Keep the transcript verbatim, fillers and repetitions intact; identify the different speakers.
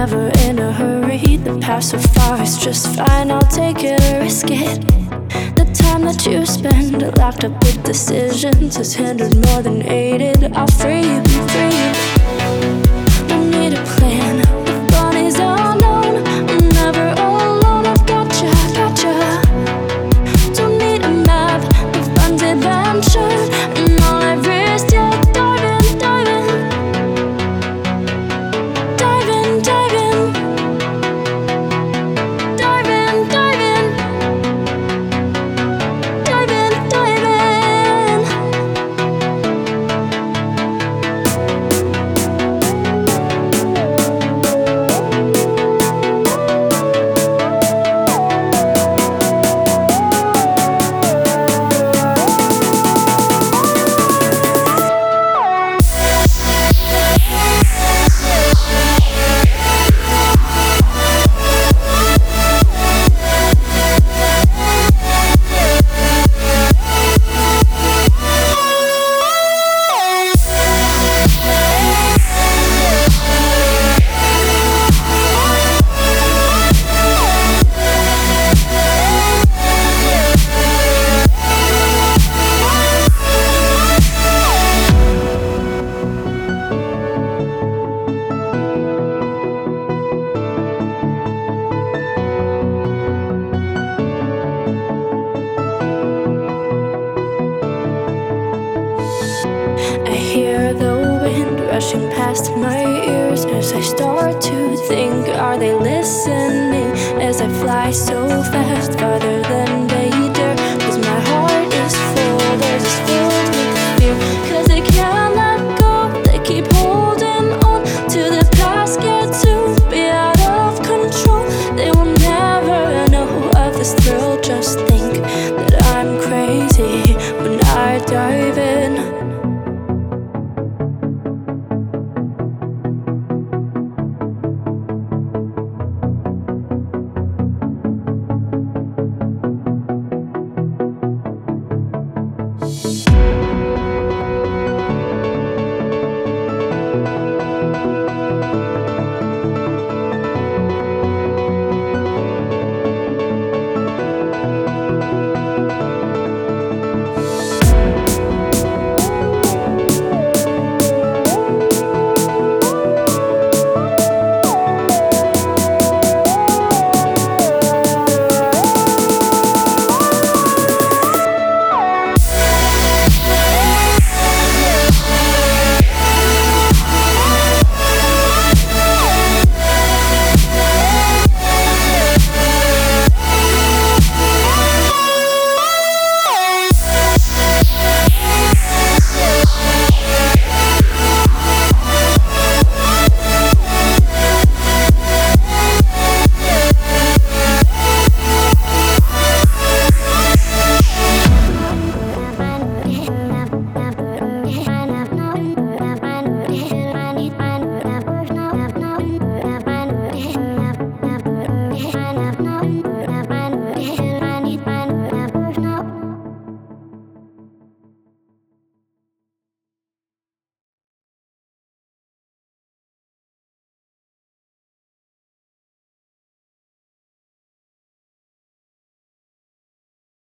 Speaker 1: never in a hurry. The past so far is just fine. I'll take it or risk it. The time that you spend locked up with decisions has hindered more than aided. I'll free you, free you. Don't need a plan. The fun is unknown. I'm never alone. I've gotcha, gotcha. Don't need a map. The fun's adventure and all I've risked. Yeah, dive in, dive in. Dive in, dive in. Dive in, dive in. Dive in, dive in. I hear the wind rushing past my ears as I start to think, are they listening? As I fly so fast, farther than